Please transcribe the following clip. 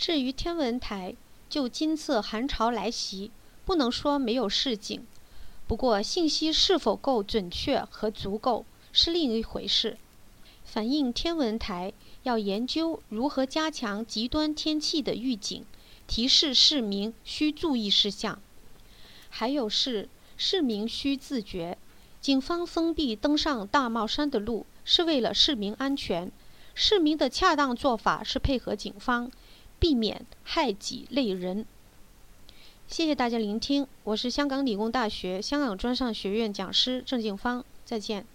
至于天文台，就今次寒潮来袭，不能说没有示警，不过信息是否够准确和足够是另一回事。反映天文台要研究如何加强极端天气的预警，提示市民需注意事项。还有是市民需自觉，警方封闭登上大帽山的路是为了市民安全，市民的恰当做法是配合警方，避免害己累人。谢谢大家聆听，我是香港理工大学香港专上学院讲师郑静芳，再见。